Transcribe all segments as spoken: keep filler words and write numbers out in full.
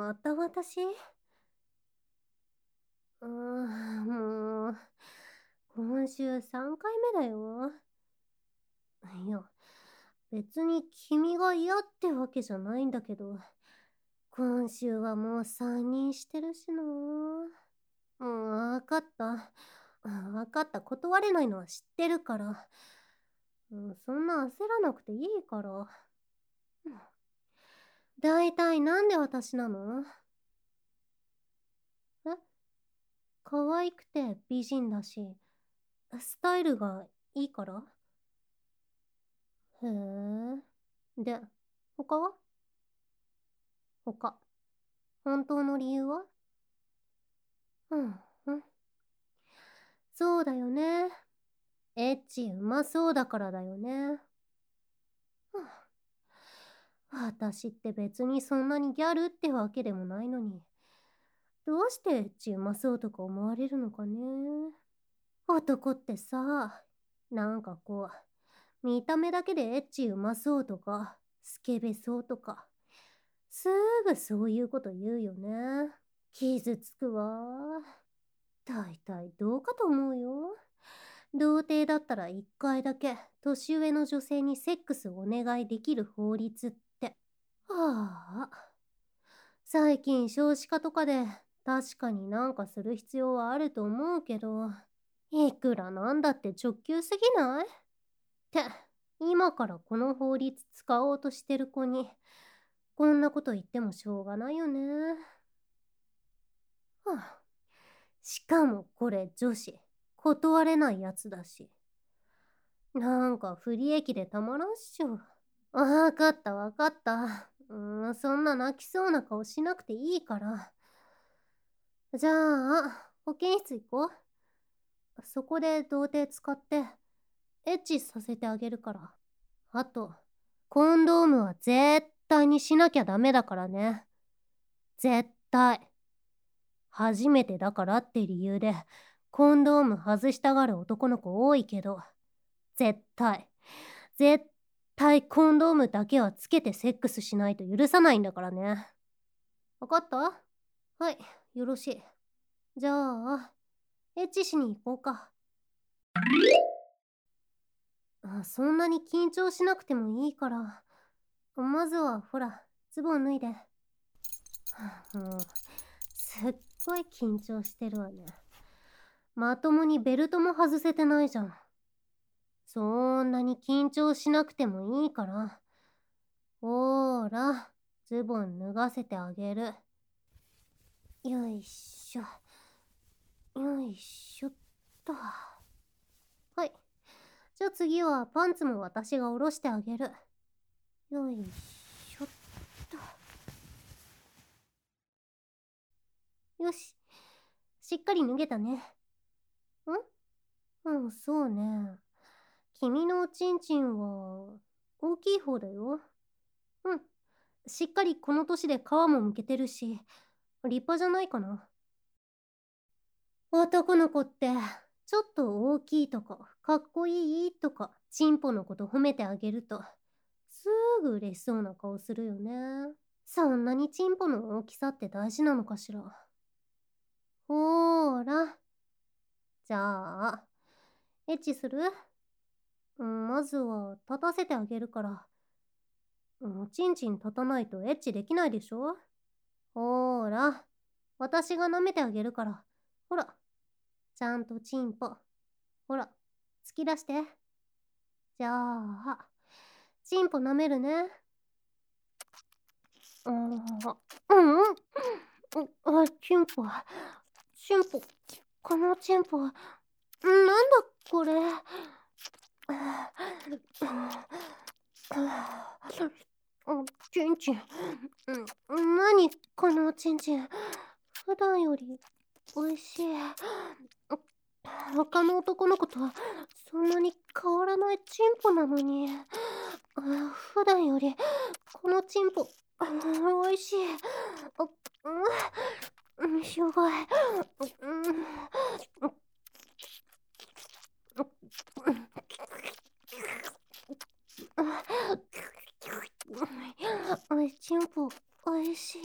また私？うーん、もう、今週さんかいめだよ。いや、別に君が嫌ってわけじゃないんだけど、今週はもうさんにんしてるしな。もうわかった。わかった。断れないのは知ってるから。うん、そんな焦らなくていいから。だいたいなんで私なの？え？可愛くて美人だし、スタイルがいいから？へえ。で、他は？他。本当の理由は？うん、うん。そうだよね。エッチうまそうだからだよね。はあ、私って別にそんなにギャルってわけでもないのに、どうしてエッチうまそうとか思われるのかね。男ってさ、なんかこう、見た目だけでエッチうまそうとか、スケベそうとか、すぐそういうこと言うよね。傷つくわ。だいたいどうかと思うよ。童貞だったら一回だけ年上の女性にセックスをお願いできる法律って。はあ。最近少子化とかで確かになんかする必要はあると思うけど、いくらなんだって直球すぎない？って、今からこの法律使おうとしてる子に、こんなこと言ってもしょうがないよね。はあ、しかもこれ女子、断れないやつだし。なんか不利益でたまらんっしょ。わかったわかった。うーん、そんな泣きそうな顔しなくていいから。じゃあ、保健室行こう。そこで童貞使って、エッチさせてあげるから。あと、コンドームは絶対にしなきゃダメだからね。絶対。初めてだからって理由で、コンドーム外したがる男の子多いけど、絶対、絶対コンドームだけはつけてセックスしないと許さないんだからね。わかった？はい、よろしい。じゃあ、エッチしに行こうか。あ、そんなに緊張しなくてもいいから、まずはほら、ズボン脱いで。はあ、もう、すっごい緊張してるわね。まともにベルトも外せてないじゃん。そんなに緊張しなくてもいいから。ほーら、ズボン脱がせてあげる。よいしょ。よいしょっと。はい。じゃあ次はパンツも私が下ろしてあげる。よいしょっと。よし。しっかり脱げたね。ん？うん、そうね。君のおちんちんは大きい方だよ。うん。しっかりこの年で皮もむけてるし、立派じゃないかな。男の子って、ちょっと大きいとか、かっこいいとか、チンポのこと褒めてあげると、すぐ嬉しそうな顔するよね。そんなにチンポの大きさって大事なのかしら。ほーら。じゃあ、エッチする？うん、まずは立たせてあげるから。おちんちん立たないとエッチできないでしょ？ほーら。私が舐めてあげるから。ほら。ちゃんとチンポ。ほら。突き出して。じゃあ、チンポ舐めるね。うん、うん、あ、チンポ。チンポ。このチンポ。なんだこれ。チンチン。なにこのチンチン。普段より美味しい。他の男の子とそんなに変わらないチンポなのに、普段よりこのチンポ美味しい。うん、しょがい。 チンポおいしい。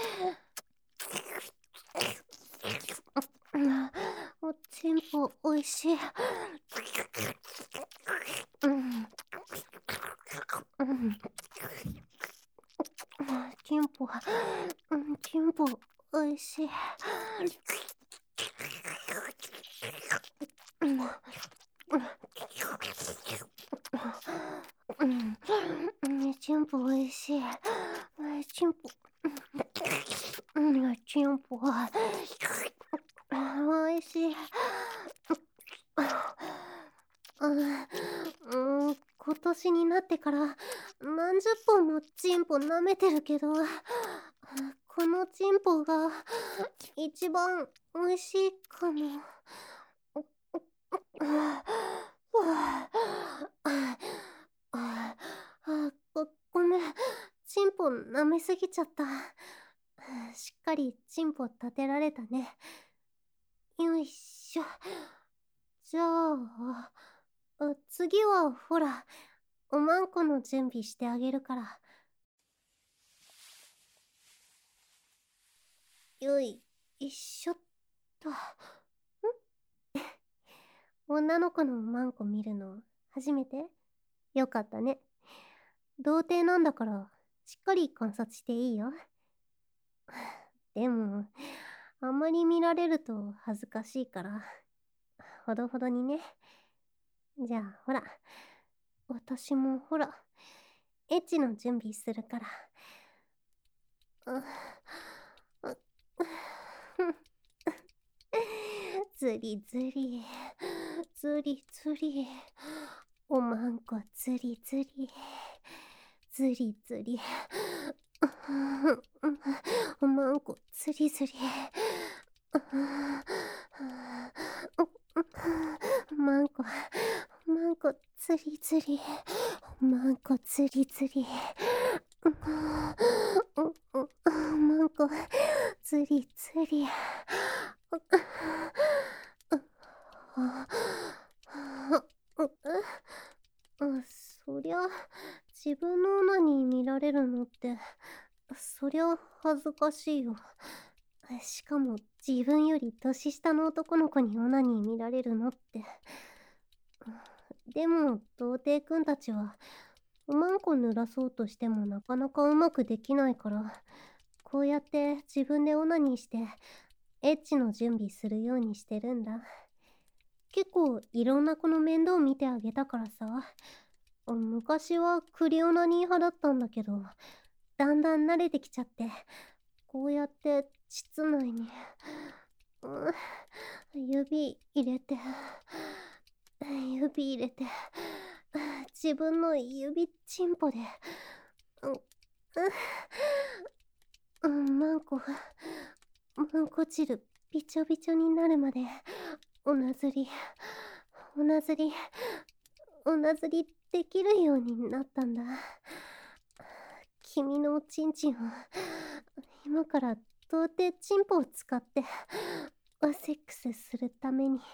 おチンポおいしい。うんうんチンポうんチンポおいしい。うんうんチンポおいしい。チンポうんチンポおいしい。うん、今年になってから何十本もチンポ舐めてるけど、このチンポが一番美味しいかも。ご、ごめん。チンポ舐めすぎちゃった。しっかりチンポ立てられたね。よいしょ。じゃあ、あ次はほら、おまんこの準備してあげるから。よいしょっと。ん女の子のおまんこ見るの初めて？よかったね。童貞なんだからしっかり観察していいよ。でもあんまり見られると恥ずかしいからほどほどにね。じゃあほら、私もほらエッチの準備するから。あずりずりずりずり、おまんこずりずりずりずり、おまんこずりずり、おまんこおまんこずりずり、おまんこずりずり、おまんこずりずり。そりゃ自分のオナニー見られるのってそりゃ恥ずかしいよ。しかも自分より年下の男の子にオナニー見られるのって。でも童貞くんたちはおまんこ濡らそうとしてもなかなかうまくできないから、こうやって自分でオナニーしてエッチの準備するようにしてるんだ。結構いろんな子の面倒見てあげたからさ。昔はクリオナニー派だったんだけど、だんだん慣れてきちゃって、こうやって膣内に、うん、指入れて指入れて自分の指チンポでうん、うん、マンコマンコ汁びちょびちょになるまでおなずりおなずりおなずりできるようになったんだ。君のおちんちんを今から童貞チンポを使ってセックスするために、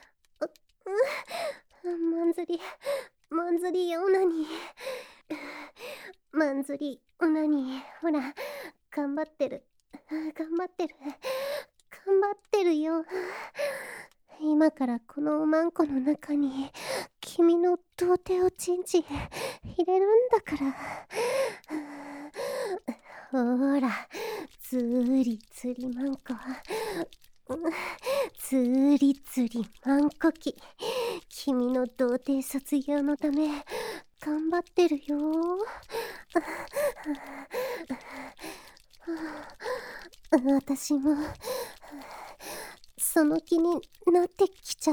うん、まんずりまんずりオナニーまんずりオナニー、ほら頑張ってる頑張ってる頑張ってるよ。今からこのおまんこの中に君の童貞をちんちん入れるんだから。ほらつりつりまんこつりつりまんこき、君の童貞卒業のため頑張ってるよ。私もその気になってきちゃった。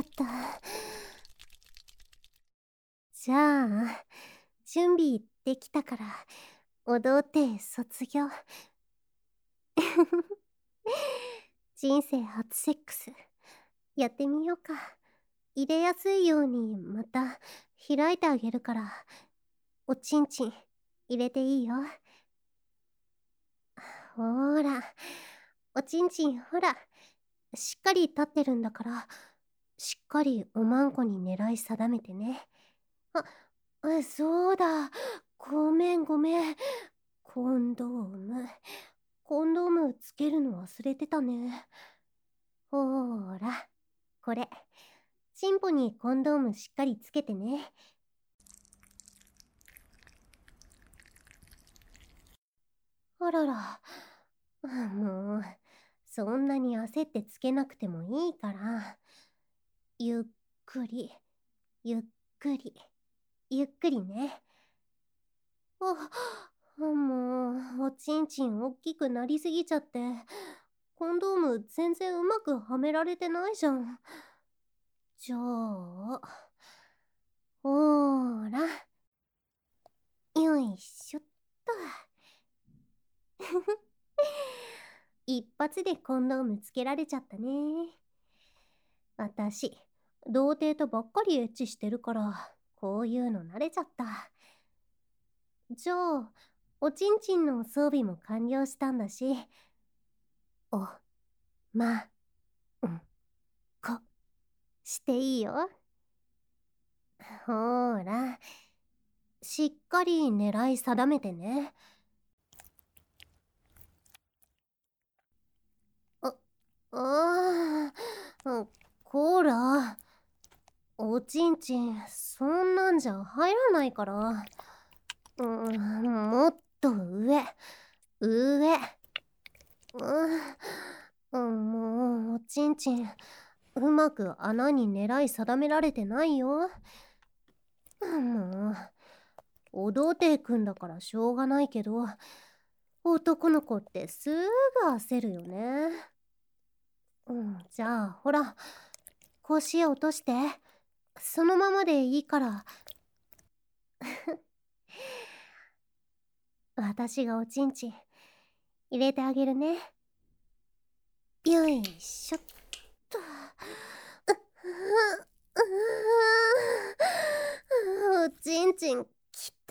じゃあ準備できたからお童貞卒業人生初セックスやってみようか。入れやすいようにまた開いてあげるから、おちんちん入れていいよ。ほらおちんちんほらしっかり立ってるんだから、しっかりおまんこに狙い定めてね。あ、そうだ、 ごめんごめん。コンドーム。コンドームつけるの忘れてたね。ほーら、これ。チンポにコンドームしっかりつけてね。あらら。もう、そんなに焦ってつけなくてもいいから。ゆっくり、ゆっくり、ゆっくりね。あ、もう、おちんちん大きくなりすぎちゃって、コンドーム全然うまくはめられてないじゃん。じゃあ、ほーら。よいしょっと。一発でコンドームつけられちゃったね。私、童貞とばっかりエッチしてるから、こういうの慣れちゃった。じゃあ、おちんちんの装備も完了したんだし、お、ま、ん、こ、していいよ。ほーら、しっかり狙い定めてね。あ、あー、こーら、おちんちん、そんなんじゃ入らないから。うん、もっと上、上。うん、もう、おちんちん、うまく穴に狙い定められてないよ。もう、お童貞くんだからしょうがないけど、男の子ってすぐ焦るよね。うん、じゃあ、ほら、腰落として。そのままでいいから。私がおちんちん入れてあげるね。よいしょっと。おちんちんきた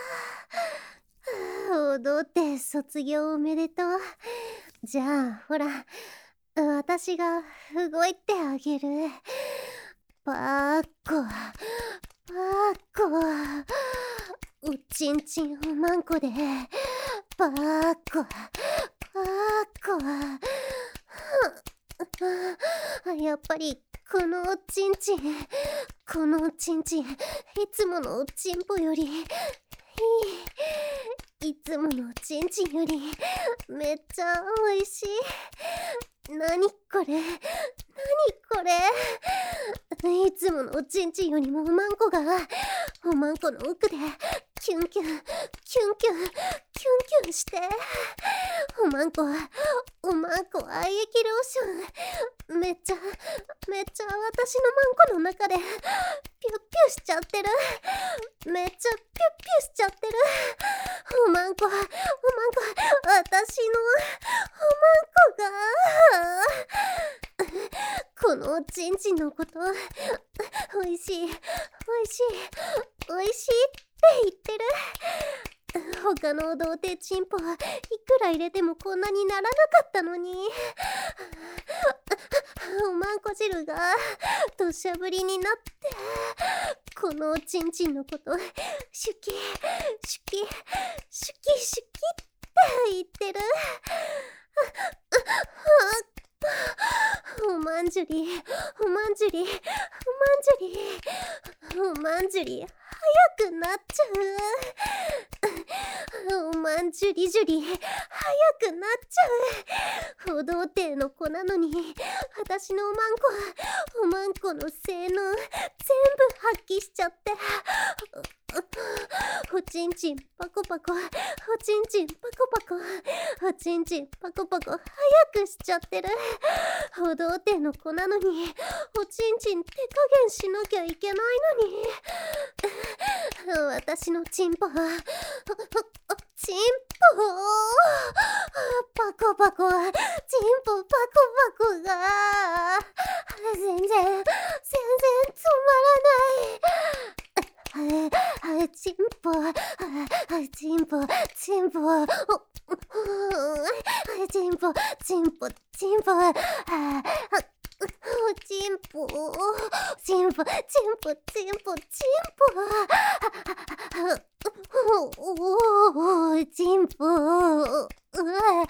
ー。踊って卒業おめでとう。じゃあほら、私が動いてあげる。パーコパーコ、おちんちんおまんこでパーコパーコ。やっぱりこのおちんちん、このおちんちん、いつものおちんぽよりいい、いつものおちんちんよりめっちゃおいしい。なにこれ、なにこれ。いつものおちんちんよりもおまんこがおまんこの奥でキュンキュンキュンキュンキュンキュンして、おまんこおまんこ愛液ローションめっちゃめっちゃ私のまんこの中でピュッピュしちゃってる。めっちゃピュッピュしちゃってる。おまんこおまんこ、私のおまんこがこのおちんちんのことおいしいおいしいおいしいって言ってる。他の童貞チンポいくら入れてもこんなにならなかったのに、おまんこ汁が土砂降りになってこのおちんちんのことシュキシュキシュキシュキって言ってる。おまんじゅりおまんじゅりおまんじゅりおまんじゅり早くなっちゃう。おまんじゅりじゅり早くなっちゃう。お童貞の子なのに私のおまんこおまんこの性能全部発揮しちゃって、おちんちんパコパコ、おちんちんパコパコ、おちんちんパコパコ早くしちゃってる。お童貞の子なのにおちんちん手加減しなきゃいけないのに私のチンポはチンポパコパコ、チンポパコパコが全然全然止まらない。チンポチンポチンポチンポチンポチンポおちチンポチンポチンポチンポチンポおおチンポうわ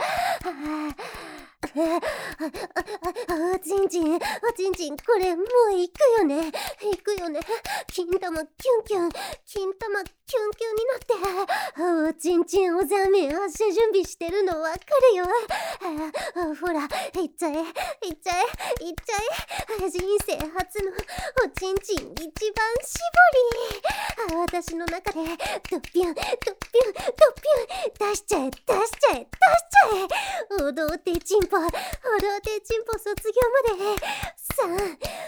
あちんちんあちんちんこれもう行くよね行くよね金玉キュンキュン金玉キュンキュンになっておちんちんおざめ発射準備してるのわかるよあほら行っちゃえ行っちゃえ行っちゃえ人生初のおちんちん一番絞り私の中でドッピュンドッピュンドッピュン出しちゃえ出しちゃえ出しちゃえ踊ってチンポ踊ってチンポ卒業までさん、に、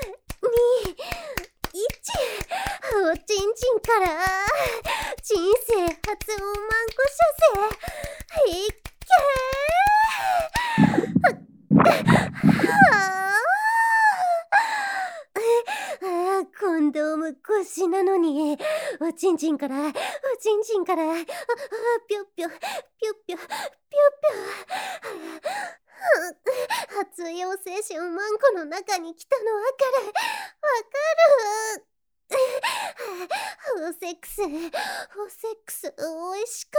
いちおちんちんから人生初おまんこ射精いっけーコンドーム腰なのにおちんちんからおちんちんからああぴょっぴょぴょっぴょぴょっぴょ初陽性子おまんこの中に来たのわかるわかるおセックスおセックスおいしか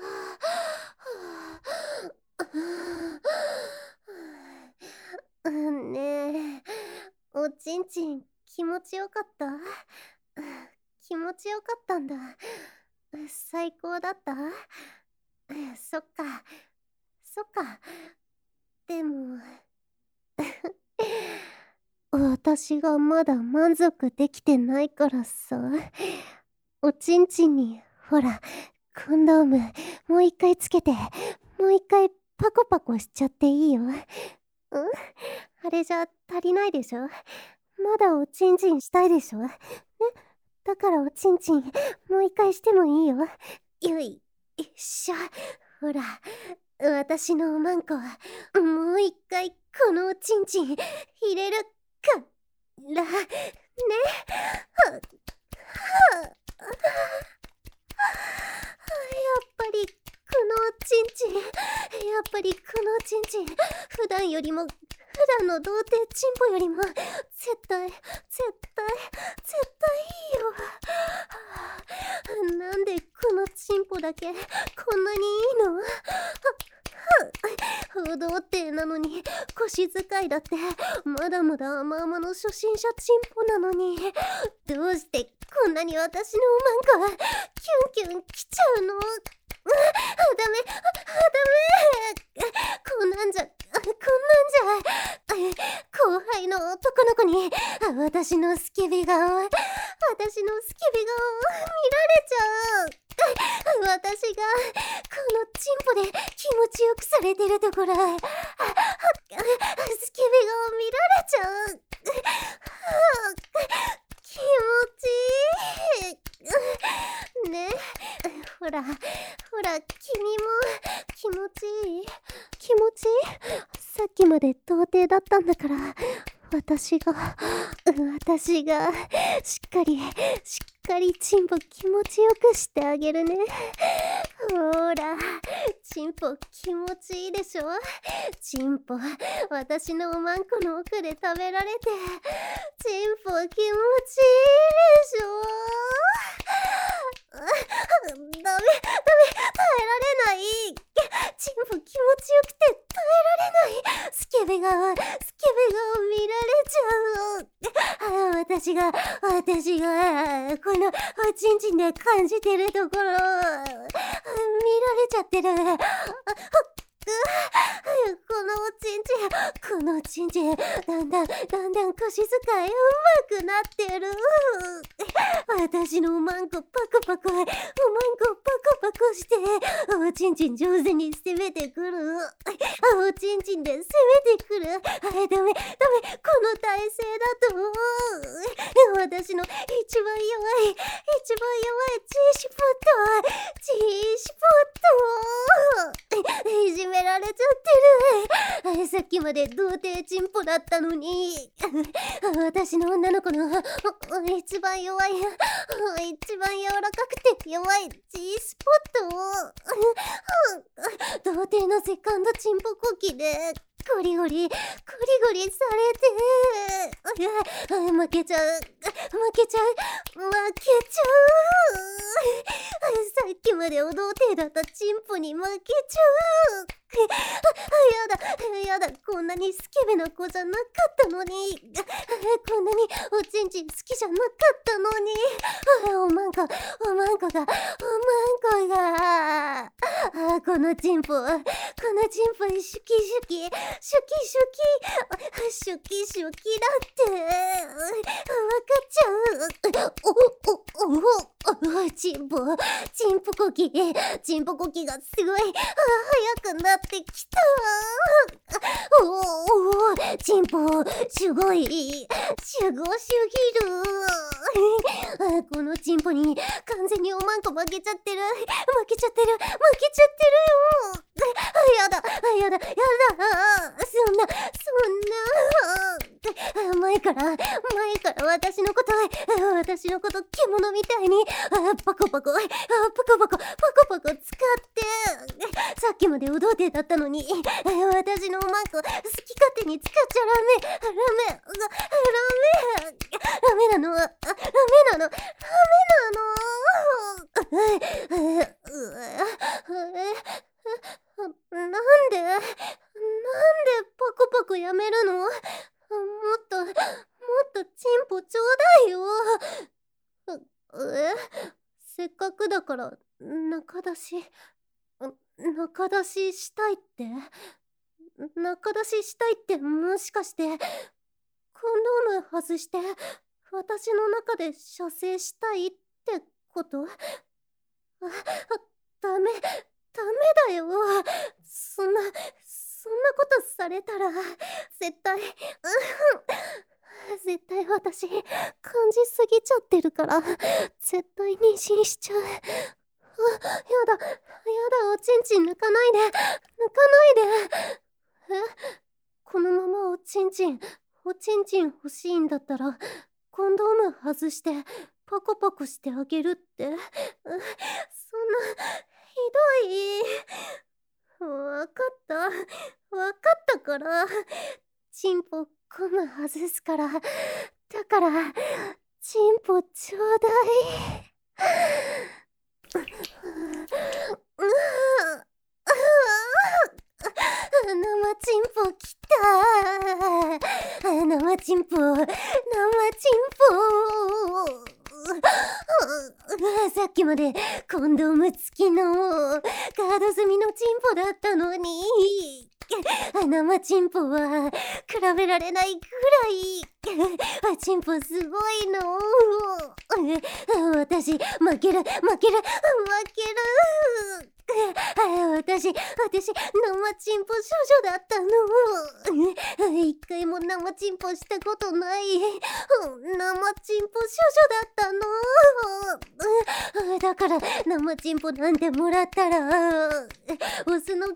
ったねえおちんちん気持ちよかった気持ちよかったんだ最高だったそっかそっかでも私がまだ満足できてないからさおちんちんにほらコンドームもう一回つけてもう一回パコパコしちゃっていいよ。んあれじゃ足りないでしょまだおちんちんしたいでしょねだからおちんちんもう一回してもいいよ。よいしょほら私のおまんこはもう一回このおちんちん入れるからねはっはっやっぱりこのおちんちんやっぱりこのおちんちん普段よりも普段の童貞チンポよりも絶対絶対絶対いいよ、はあ、なんでこのチンポだけこんなにいいの童貞なのに腰使いだってまだまだ甘々の初心者チンポなのにどうしてこんなに私のおまんこはキュンキュンきちゃうのあ、ダメ、あ、ダメこんなんじゃ、こんなんじゃ後輩の男の子に私のスケベ顔私のスケベ顔見られちゃう私がこのチンポで気持ちよくされてるところスケベ顔見られちゃう気持ちいいねほらほら君も気持ちいい気持ちいいさっきまで童貞だったんだから私が私がしっかりしっかりチンポ気持ちよくしてあげるねほらチンポ気持ちいいでしょチンポ私のおまんこの奥で食べられてチンポ気持ちいいでしょダメダメ耐えられないチンポ気持ちよくて耐えられないスケベ顔スケベ顔見られちゃう私が私がこのおちんちんで感じてるところ見られちゃってるこのおちんちんこのおちんちんだんだんだんだん腰使いうまくなってる私のおまんこパクパクおまんこパクパクしておちんちん上手に攻めてくるおちんちんで攻めてくるあダメダメこの体勢だと私の一番弱い一番弱い G スポット G スポットいじめられちゃってるさっきまで童貞チンポだったのに私の女の子の一番弱い一番柔らかくて弱い G スポットを童貞のセカンドチンポ呼吸でゴリゴリゴリゴリされて、あ負けちゃう負けちゃう負けちゃう、さっきまでお童貞だったチンポに負けちゃう。やだやだ、こんなにスケベな子じゃなかったのに、こんなにおちんちん好きじゃなかったのに、おまんこおまんこがおまんこが、あこのチンポこのチンポシュキシュキシュキシュキシュキシュキだって分かっちゃう。おおおおチンポチンポコキチンポコキがすごい速くなってきた。おおチンポすごいすごすぎる。このチンポに完全におまんこ負けちゃってる負けちゃってる負けちゃってるよ。やだやだやだ、そんなそんな前から前から私のこと私のこと獣みたいにパコパコパコパコパコパコ使って、さっきまでお童貞だったのに私のおまんこ好き勝手に使っちゃダメダメダメダメなのダメなのダメなの。なんでなんでパコパコやめるの。もっともっとチンポちょうだいよ。えせっかくだから仲出し仲出ししたいって、仲出ししたいってもしかしてコンドーム外して私の中で射精したいってこと？あダメダメだよ。そんなそんなことされたら絶対絶対私感じすぎちゃってるから絶対妊娠しちゃう。あ、やだやだ、おちんちん抜かないで抜かないで。えこのままおちんちんおちんちん欲しいんだったらコンドーム外してパコパコしてあげるって、そんなひどい。わかったわかったから、チンポコム外すから、だからチンポちょうだい。生チンポきた。生チンポ生チンポ。さっきまでコンドーム付きのガード済みのチンポだったのに、生チンポは比べられないくらいチンポすごいの。私負ける負ける負ける。私私生チンポ少女だったの。一回も生チンポしたことない生チンポ少女だったの。だから生チンポなんてもらったらオスの気筒の味覚えち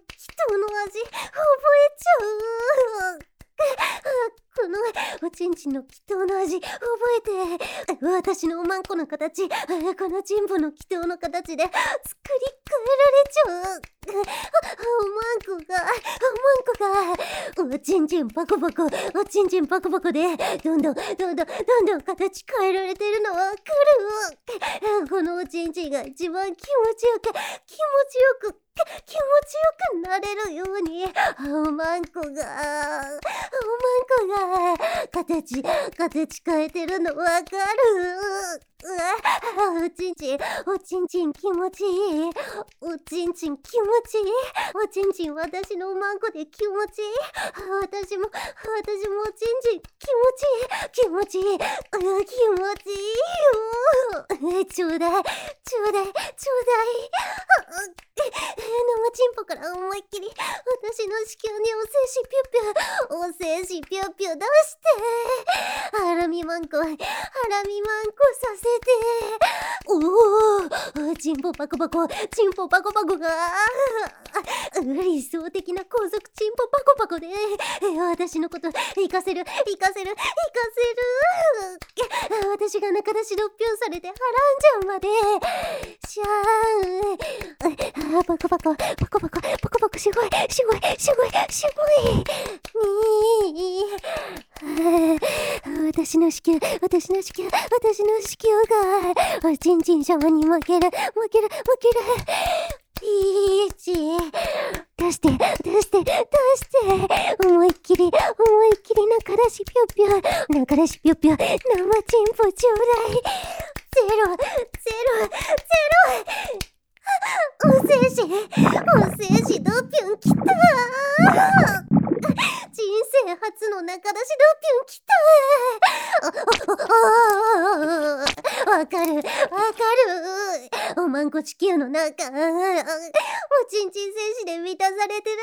ゃう。このおちんちんの気筒の味覚えて、私のおまんこの形、このチンポの気筒の形で作り変えられちゃう。おまんこがおまんこがおちんちんパコパコおちんちんパコパコでどんどんどんどんどんどん形変えられてるのわかる。このおちんちんが一番気持ちよく気持ちよく気持ちよくなれるようにおまんこがおまんこが形形変えてるのわかる。おちんちんおちんちん気持ちいい。おちんちん気持ちいい。おちんちん私のおまんこで気持ちいい。私も私もおちんちん気持ちいい気持ちいい気持ちいいよ。ちょうだいちょうだいちょうだい。生チンポから思いっきり私の子宮にお精子ピュピュお精子ピュピュ出してハラミマンコハラミマンコさせて、おおチンポパコパコチンポパコパコが理想的な高速チンポパコパコで私のこと行かせる行かせる行かせる。私が中出しろっぴょうされて波乱じゃんまでシャーンパコパバカ、バカバカ、バカバカ、すごい、すごい、すごい、すごい。にー。私の子宮、私の子宮、私の子宮が、おちんちん様に負ける、負ける、負ける。ピーチ。出して、出して、出して。思いっきり、思いっきり中出しぴょぴょ。中出しぴょぴょ。生チンポちょうだい。ゼロ、ゼロ、ゼロ。お精子、お精子ドピュンきたー。人生初の中出しドピュンきたー。わかる、わかる。おまんこ地球の中、おちんちん精子で満たされてる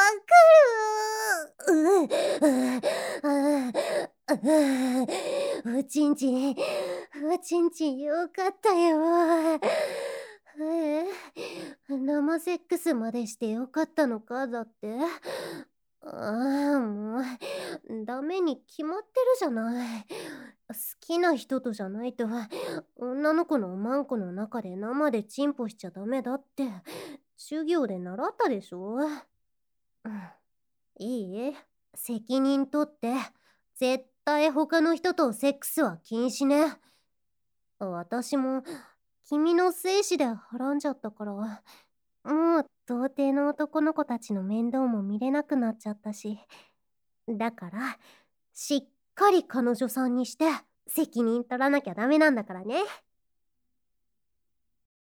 のがわかる。おちんちん、おちんちんよかったよ。え生セックスまでしてよかったのかだって。ああ、もう、ダメに決まってるじゃない。好きな人とじゃないと、女の子のおまんこの中で生でチンポしちゃダメだって、授業で習ったでしょ。うん、いいえ、責任取って、絶対他の人とセックスは禁止ね。私も、君の精子ではらんじゃったから、もう童貞の男の子たちの面倒も見れなくなっちゃったし。だから、しっかり彼女さんにして責任取らなきゃダメなんだからね。